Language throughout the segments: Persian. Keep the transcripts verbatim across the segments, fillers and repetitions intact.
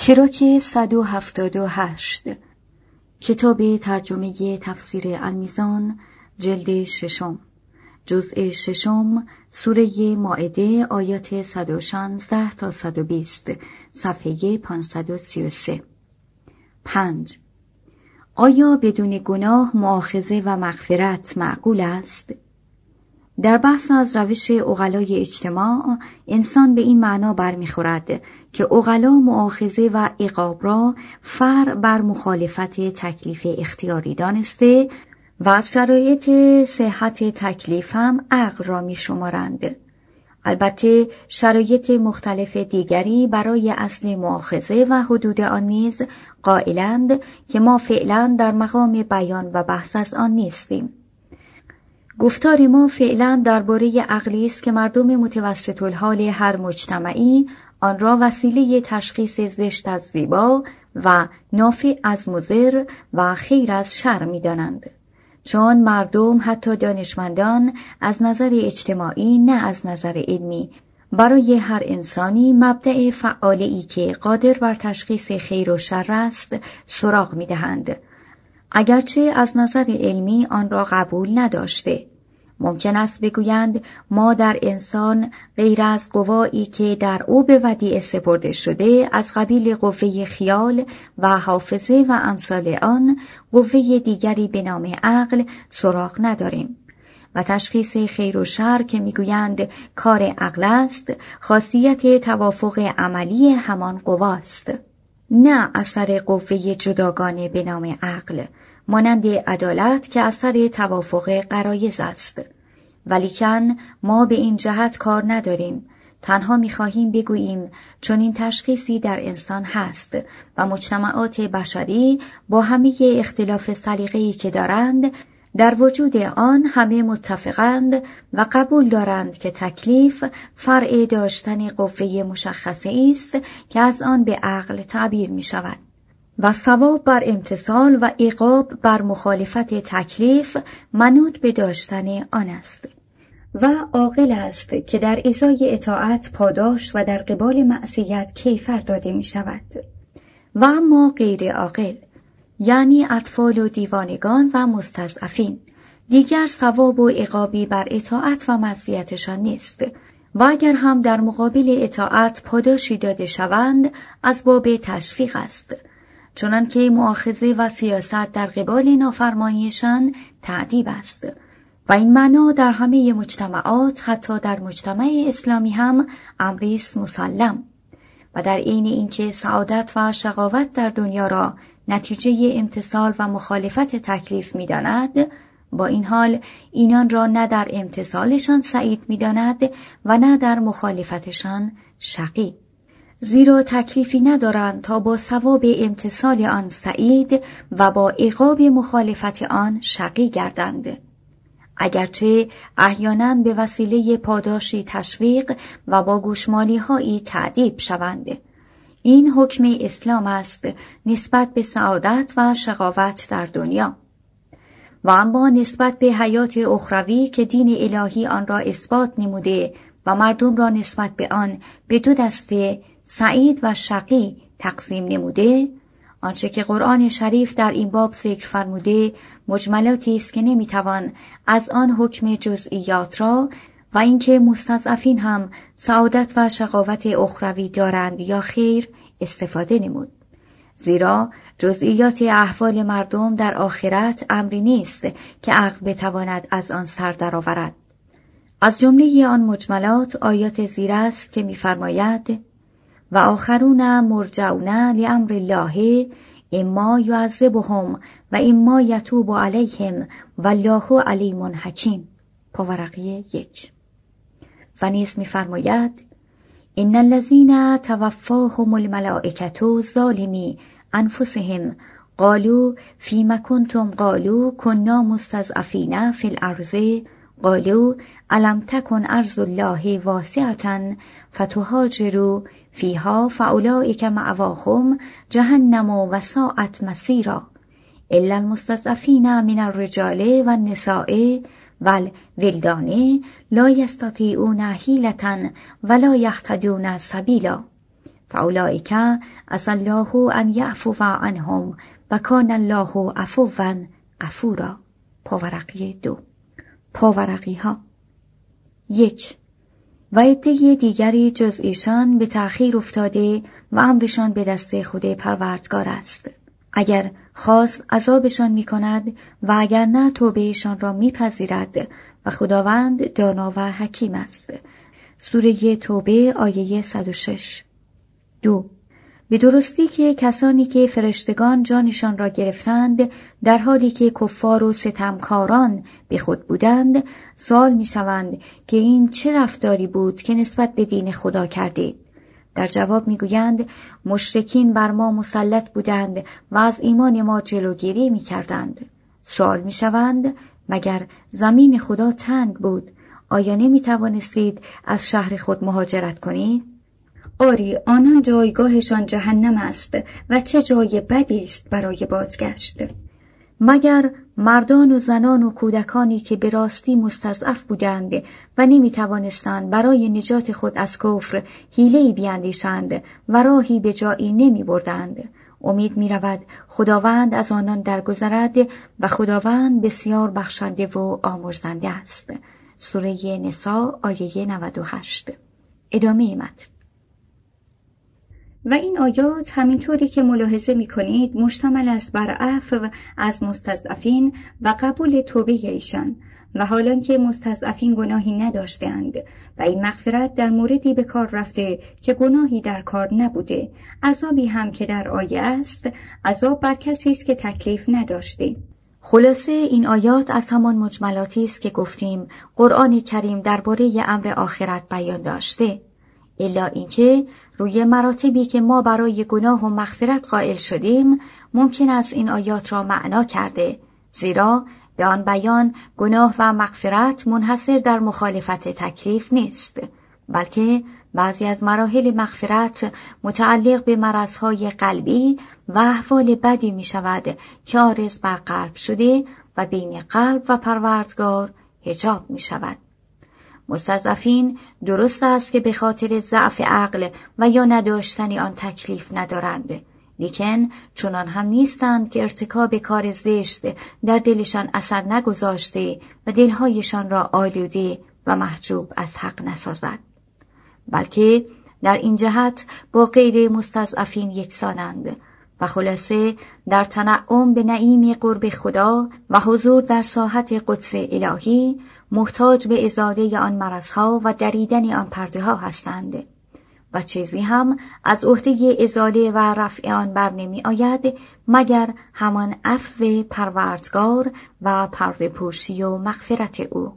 تراک صد و هفتاد و هشت، کتاب ترجمه تفسیر المیزان، جلد ششم، جزء ششم، سوره مائده، آیات صد و شانزده تا صد و بیست، صفحه پانصد و سی و سه. پنج. آیا بدون گناه مؤاخذه و مغفرت معقول است؟ در بحث از روش عقلای اجتماع، انسان به این معنا برمیخورد که عقلا مؤاخذه و عقاب را فرع بر مخالفت تکلیف اختیاری دانسته و از شرایط صحت تکلیف هم عقل را می شمارند. البته شرایط مختلف دیگری برای اصل مؤاخذه و حدود آن نیز قائلند که ما فعلا در مقام بیان و بحث از آن نیستیم. گفتار ما فعلا درباره عقلی است که مردم متوسط الحال هر مجتمعی آن را وسیله تشخیص زشت از زیبا و نافع از مضر و خیر از شر می‌دانند. چون مردم حتی دانشمندان از نظر اجتماعی نه از نظر علمی برای هر انسانی مبدأ فعالی که قادر بر تشخیص خیر و شر است سراغ می‌دهند، اگرچه از نظر علمی آن را قبول نداشته. ممکن است بگویند ما در انسان غیر از قوایی که در او به ودیعه سپرده شده از قبیل قوه خیال و حافظه و امثال آن، قوه دیگری به نام عقل سراغ نداریم و تشخیص خیر و شر که میگویند کار عقل است، خاصیت توافق عملی همان قواست، نه اثر قوه جداگانه به نام عقل، مانند عدالت که اثر توافق غرایز است. ولیکن ما به این جهت کار نداریم، تنها می‌خواهیم بگوییم چون این تشخیصی در انسان هست و مجتمعات بشری با همه اختلاف سلیقه‌ای که دارند در وجود آن همه متفقند و قبول دارند که تکلیف فرع داشتن قوه مشخصه است که از آن به عقل تعبیر می شود و ثواب بر امتثال و عقاب بر مخالفت تکلیف منوط به داشتن آن است و عاقل است که در ازای اطاعت پاداش و در قبال معصیت کیفر داده می شود. و اما غیر عاقل، یعنی اطفال و دیوانگان و مستضعفین، دیگر ثواب و عقابی بر اطاعت و معصیتشان نیست و اگر هم در مقابل اطاعت پاداشی داده شوند از باب تشویق است، چنانکه مؤاخذه و سیاست در قبال نافرمانیشان تعذیب است و این معنا در همه مجتمعات، حتی در مجتمع اسلامی هم امری است مسلم. و در عین اینکه سعادت و شقاوت در دنیا را نتیجه امتثال و مخالفت تکلیف می‌داند، با این حال اینان را نه در امتثالشان سعید می‌داند و نه در مخالفتشان شقی، زیرا تکلیفی ندارند تا با ثواب امتثال آن سعید و با عقاب مخالفت آن شقی گردند، اگرچه احیانا به وسیله پاداشی تشویق و با گوشمالی‌هایی تعذیب شوند. این حکم اسلام است نسبت به سعادت و شقاوت در دنیا. و اما نسبت به حیات اخروی که دین الهی آن را اثبات نموده و مردم را نسبت به آن به دو دسته سعید و شقی تقسیم نموده، آنچه که قرآن شریف در این باب ذکر فرموده مجملاتی است که نمیتوان از آن حکم جزئیات را و اینکه مستضعفین هم سعادت و شقاوت اخروی دارند یا خیر استفاده نمود، زیرا جزئیات احوال مردم در آخرت امری نیست که عقل بتواند از آن سر درآورد. از جمله آن مجملات آیات زیر است که می‌فرماید و آخرون مرجعون لامر الله اما یعذبهم و اما یتوب علیهم والله علیم حکیم، پاورقی یک. و نیز می‌فرماید ان الذین توفاهم الملائکة ظالمی انفسهم قالوا فیم کنتم قالوا کنا مستضعفین فی الارض قالوا الم تکن ارض الله واسعة فتهاجروا فیها فاولئک مأواهم جهنم وساءت مصیرا الا المستضعفین من الرجال والنساء والولدان لا یستطیعون حیلة ولا یهتدون سبیلا فاولئک عسی الله ان یعفو عنهم و کان الله عفوا غفورا. پاورقی دو. پاورقی ها. یک، و عده دیگری جز ایشان به تأخیر افتاده و امرشان به دست خود پروردگار است. اگر خواست عذابشان می کند و اگر نه توبهشان را می پذیرد و خداوند دانا و حکیم است. سوره توبه آیه صد و شش. دو، به درستی که کسانی که فرشتگان جانشان را گرفتند در حالی که کفار و ستمکاران به خود بودند، سوال می شوند که این چه رفتاری بود که نسبت به دین خدا کردید؟ در جواب می گویند مشرکین بر ما مسلط بودند و از ایمان ما جلوگیری می کردند. سوال می شوند مگر زمین خدا تنگ بود؟ آیا نمی توانستید از شهر خود مهاجرت کنید؟ آری، آنان جایگاهشان جهنم است و چه جای بدی است برای بازگشت. مگر مردان و زنان و کودکانی که به راستی مستضعف بودند و نمی توانستند برای نجات خود از کفر حیله‌ای بیندیشند و راهی به جایی نمی بردند. امید می رود خداوند از آنان درگذرد و خداوند بسیار بخشنده و آمرزنده است. سوره نساء آیه نود و هشت. ادامه متن. و این آیات همینطوری که ملاحظه می کنید مشتمل است بر عفو از مستضعفین و قبول توبه ایشان، و حالان که مستضعفین گناهی نداشتند و این مغفرت در موردی به کار رفته که گناهی در کار نبوده. عذابی هم که در آیه است عذاب بر کسی است که تکلیف نداشته. خلاصه این آیات از همان مجملاتی است که گفتیم قرآن کریم درباره امر آخرت بیان داشته، الا اینکه روی مراتبی که ما برای گناه و مغفرت قائل شدیم ممکن است این آیات را معنا کرده، زیرا به آن بیان گناه و مغفرت منحصر در مخالفت تکلیف نیست، بلکه بعضی از مراحل مغفرت متعلق به مرضهای قلبی و احوال بدی می شود که عارض بر قلب شده و بین قلب و پروردگار حجاب می شود. مستضعفین درست است که به خاطر ضعف عقل و یا نداشتن آن تکلیف ندارند، لیکن چنان هم نیستند که ارتکاب کار زشت در دلشان اثر نگذاشته و دلهایشان را آلوده و محجوب از حق نسازد، بلکه در این جهت با غیر مستضعفین یکسانند و خلاصه در تنعم به نعیم قرب خدا و حضور در ساحت قدس الهی محتاج به ازاله آن مرضها و دریدن آن پرده ها هستند و چیزی هم از عهده ازاله و رفع آن بر نمی آید مگر همان عفو پروردگار و پرده پوشی و مغفرت او.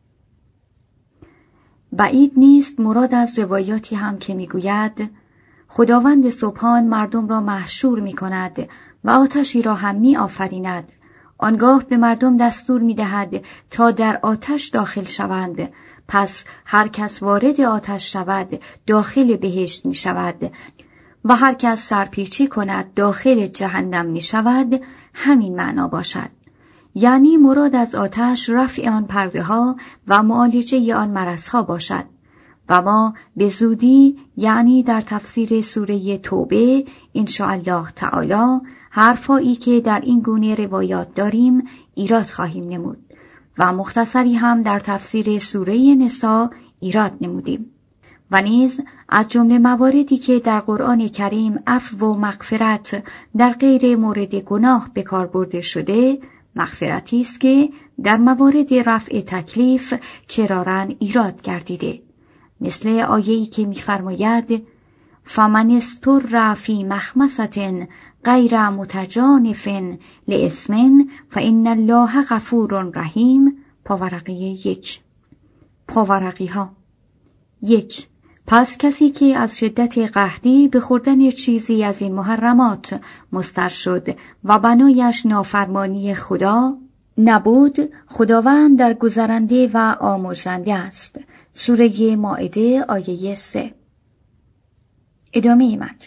بعید نیست مراد از روایاتی هم که می گوید خداوند سبحان مردم را محشور می کند و آتشی را هم می آفریند، آنگاه به مردم دستور می دهد تا در آتش داخل شوند، پس هر کس وارد آتش شود داخل بهشت می شود و هر کس سرپیچی کند داخل جهنم می شود. همین معنا باشد، یعنی مراد از آتش رفع آن پرده ها و معالجه آن مرض ها باشد و ما به زودی یعنی در تفسیر سوره توبه انشاءالله تعالی حرفایی که در این گونه روایات داریم ایراد خواهیم نمود و مختصری هم در تفسیر سوره نساء ایراد نمودیم و نیز از جمله مواردی که در قرآن کریم عفو و مغفرت در غیر مورد گناه به کار برده شده، مغفرتی است که در موارد رفع تکلیف کراراً ایراد گردیده، مثل آیه‌ای که می‌فرماید فمن استر فی مخمصة غیر متجانف لإثم فإن الله غفور رحیم. پاورقی یک. پاورقی ها. یک، پس کسی که از شدت قحطی به خوردن چیزی از این محرمات مضطر شد و بنایش نافرمانی خدا نبود، خداوند در گذرنده و آمرزنده است. سوره مائده آیه سه. ادامه متن.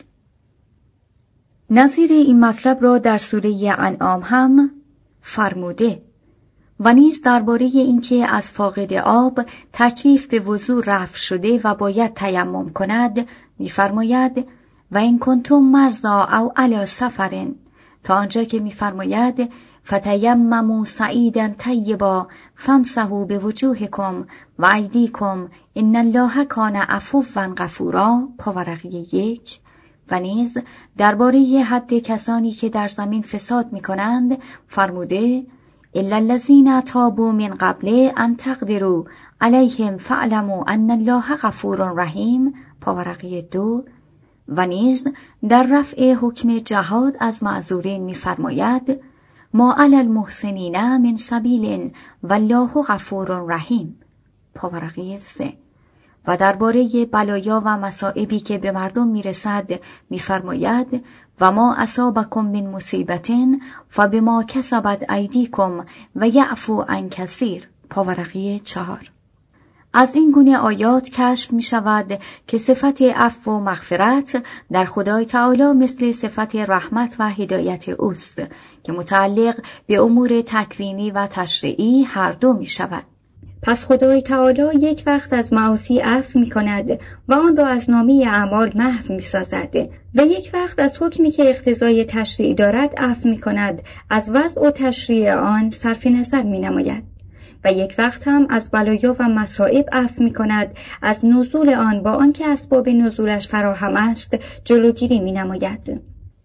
نظیر این مطلب را در سوره انعام هم فرموده و نیز درباره اینکه از فاقد آب تکلیف به وضو رفع شده و باید تیمم کند می‌فرماید و این کنتم مرضا او علی سفر، تا آنجا که می‌فرماید فتیمموا صعیدا طیبا فامسحوا بوجوهکم و ایدیکم ان الله کان عفوا غفورا، پاورقی یک. و نیز درباره حد کسانی که در زمین فساد می‌کنند فرموده الا الذین تابوا من قبل ان تقدروا علیهم فاعلموا ان الله غفور رحیم، پاورقی دو. و نیز در رفع حکم جهاد از معذورین می‌فرماید ما علی المحسنین من سبیل والله غفور رحیم، پاورقی سه. و درباره بلایا و مصائبی که به مردم میرسد میفرماید و ما اصابکم من مصیبت فبما کسبت ایدیکم و یعفو عن کثیر، پاورقی چهار. از این گونه آیات کشف می شود که صفت عفو و مغفرت در خدای تعالی مثل صفت رحمت و هدایت اوست که متعلق به امور تکوینی و تشریعی هر دو می شود. پس خدای تعالی یک وقت از معاصی عفو می کند و آن را از نامه اعمال محو می سازد و یک وقت از حکمی که اقتضای تشریع دارد عفو می کند، از وضع و تشریع آن صرف نظر می نماید. و یک وقت هم از بلایا و مصائب عفو می کند، از نزول آن با آنکه اسباب نزولش فراهم است جلوگیری می نماید.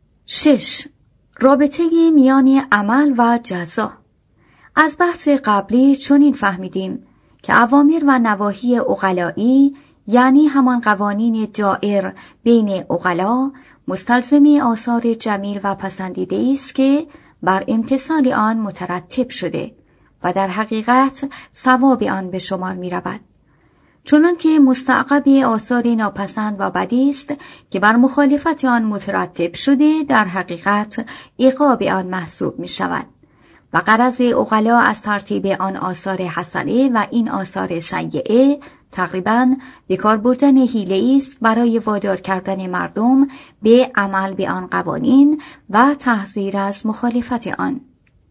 شش. رابطه میان عمل و جزا. از بحث قبلی چنین فهمیدیم که اوامر و نواهی عقلایی، یعنی همان قوانین دائر بین عقلا، مستلزم آثار جمیل و پسندیده است که بر امتثال آن مترتب شده و در حقیقت ثواب آن به شمار می رود. چنان که مستعقب آثار ناپسند و بدی است که بر مخالفت آن مترتب شده، در حقیقت عقاب آن محسوب می شود. و غرض عقلا از ترتیب آن آثار حسنه و این آثار سیئه تقریباً به کار بردن حیله است برای وادار کردن مردم به عمل به آن قوانین و تحذیر از مخالفت آن.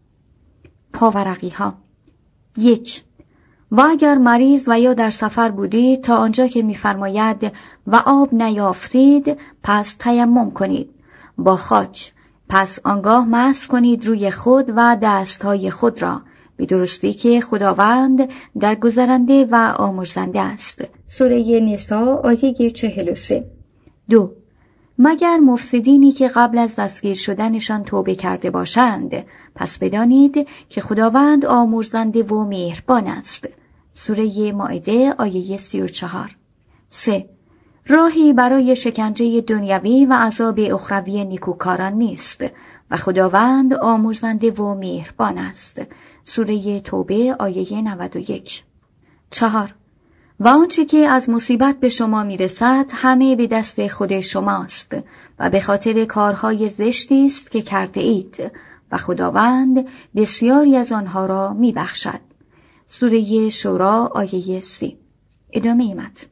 پاورقی ها. یک. و اگر مریض و یا در سفر بودید تا آنجا که می‌فرماید و آب نیافتید پس تیمم کنید با خاک، پس آنگاه مسح کنید روی خود و دستهای خود را، به درستی که خداوند در گذرنده و آمرزنده است. سوره نساء آیه چهل و سه. دو. مگر مفسدینی که قبل از دستگیر شدنشان توبه کرده باشند، پس بدانید که خداوند آمرزنده و مهربان است. سوره مائده آیه سی و چهار. سه. راهی برای شکنجه دنیوی و عذاب اخروی نیکوکاران نیست و خداوند آمرزنده و مهربان است. سوره توبه آیه نود و یک. چهار. و آنچه که از مصیبت به شما میرسد همه به دست خود شماست و به خاطر کارهای زشتی است که کرده اید و خداوند بسیاری از آنها را میبخشد. سوره شورا آیه سی. ادامه متن.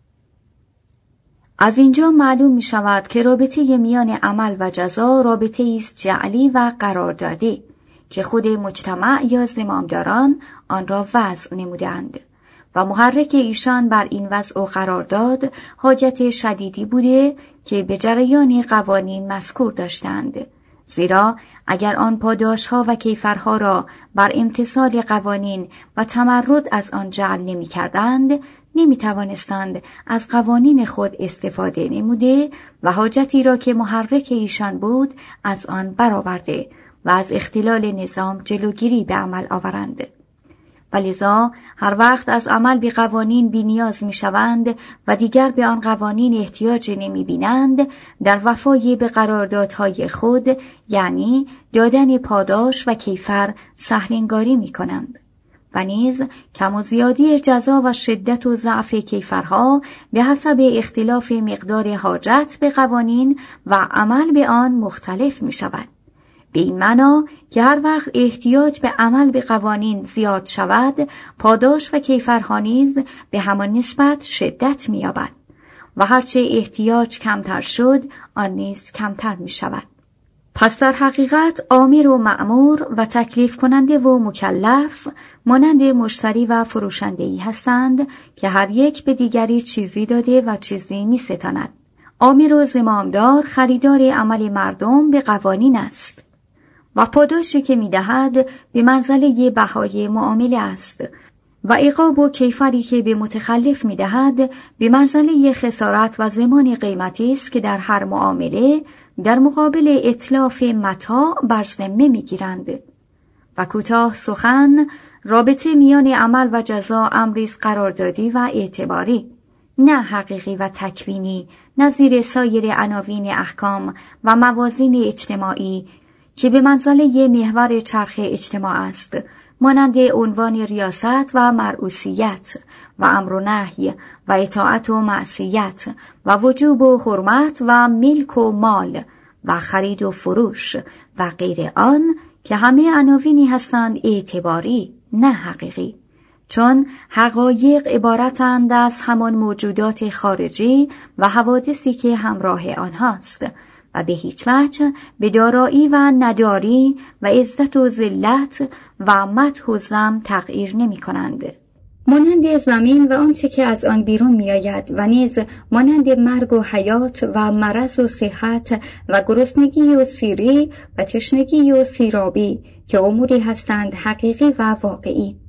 از اینجا معلوم می شود که رابطه میان عمل و جزا رابطه است جعلی و قراردادی که خود مجتمع یا زمامداران آن را وضع نمودند و محرک ایشان بر این وضع و قرارداد حاجت شدیدی بوده که به جریان قوانین مذکور داشتند، زیرا اگر آن پاداشها و کیفرها را بر امتثال قوانین و تمرد از آن جعل نمی کردند، نمی توانستند از قوانین خود استفاده نموده و حاجتی را که محرک ایشان بود از آن برآورده و از اختلال نظام جلوگیری به عمل آورند. ولذا هر وقت از عمل به قوانین بی نیاز می شوند و دیگر به آن قوانین احتیاج نمی بینند، در وفای به قراردادهای خود، یعنی دادن پاداش و کیفر، سهل‌انگاری می کنند. و نیز کم و زیادی جزا و شدت و ضعف کیفرها به حسب اختلاف مقدار حاجت به قوانین و عمل به آن مختلف می شود. به این معنا که هر وقت احتیاج به عمل به قوانین زیاد شود، پاداش و کیفرها نیز به همان نسبت شدت می یابد و هرچه احتیاج کمتر شد آن نیز کمتر می شود. پس در حقیقت آمر و مأمور و تکلیف کننده و مکلف مانند مشتری و فروشنده‌ای هستند که هر یک به دیگری چیزی داده و چیزی می ستاند. آمر و زمامدار خریدار عمل مردم به قوانین است و پاداشی که می‌دهد به منزله بهای معامله است و عقاب و کیفری که به متخلف می‌دهد به منزله خسارت و ضمان قیمتی است که در هر معامله در مقابل اتلاف متاع بر ذمه می‌گیرند. و کوتاه سخن، رابطه میان عمل و جزا امری است قراردادی و اعتباری، نه حقیقی و تکوینی نظیر سایر عناوین احکام و موازین اجتماعی که به منزله محور چرخ اجتماع است، مانند عنوان ریاست و مرئوسیت و امر و نهی و اطاعت و معصیت و وجوب و حرمت و ملک و مال و خرید و فروش و غیر آن، که همه عناوینی هستند اعتباری نه حقیقی، چون حقایق عبارتند از همان موجودات خارجی و حوادثی که همراه آنهاست و به هیچ وجه به دارایی و نداری و عزت و ذلت و مدح و ذم تغییر نمی کنند. مانند زمین و آنچه که از آن بیرون می آید و نیز مانند مرگ و حیات و مرض و صحت و گرسنگی و سیری و تشنگی و سیرابی که اموری هستند حقیقی و واقعی.